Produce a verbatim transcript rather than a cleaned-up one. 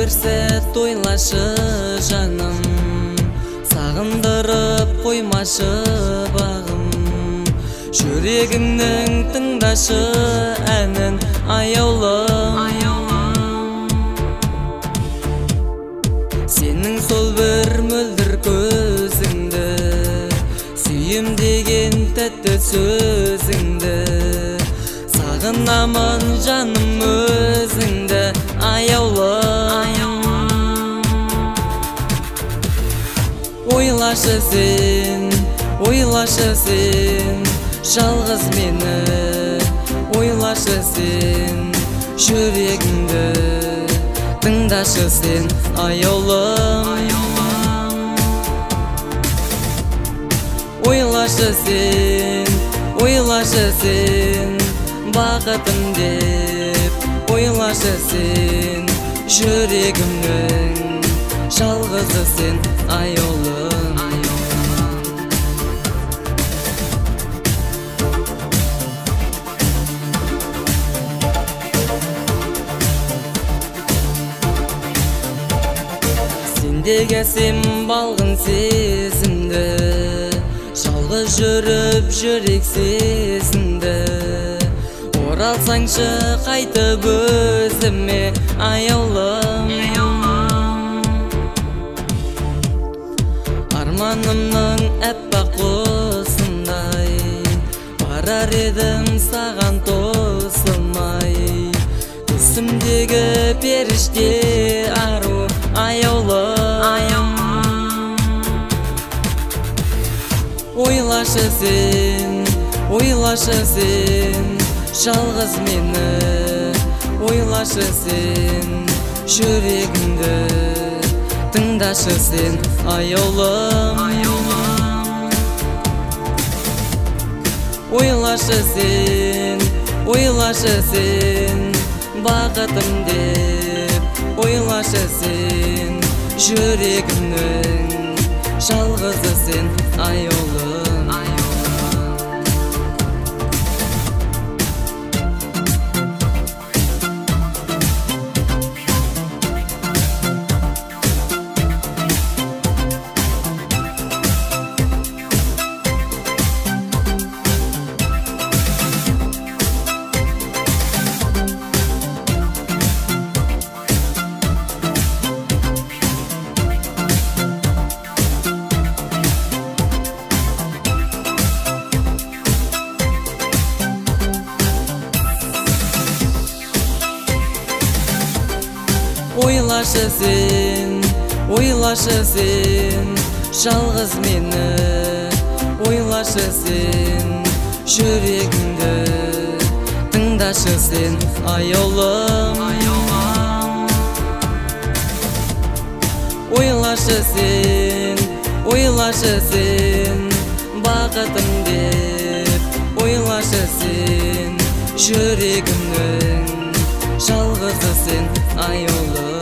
bir sәт ойлашы жаным, сағындырып қоймашы бағым. Жүрегімнің тыңдашы әнін аяулым. Сенің сол бір мөлдір көзіңді, сүйем деген тәтті сөзіңді, сағынамын жаным өзіңді аяулым. Ойлашы сен, ойлашы сен, жалғыз мені, ойлашы сен, жүрегіңді тыңдашы сен аяулым. Ойлашы сен, ойлашы сен, бақытым деп, ойлашы сен, жүрегімнің жалғызы сен аяулым. Сендегі сен балғын сезімді, жалғыз жүріп жүрек сезінді. Оралсаңшы қайтып өзіме аяулым. Арманымның әппақ құсындай, барар едім саған тосылмай. Түсімдегі періште ару аяулым. Ойлашы сен, ойлашы сен, жалғыз мені, ойлашы сен, жүрегімді тыңдашы сен аяулым. Ойлашы сен, ойлашы сен, бақытым деп, ойлашы сен, жүрегімнің жалғызы сен аяулым. Ойлашы сен, ойлашы сен, жалғыз мені, ойлашы сен, жүрегімді тыңдашы сен аяулым. Ойлашы сен, ойлашы сен, бақытым деп, ойлашы сен, жүрегімнің жалғызы сен аяулым.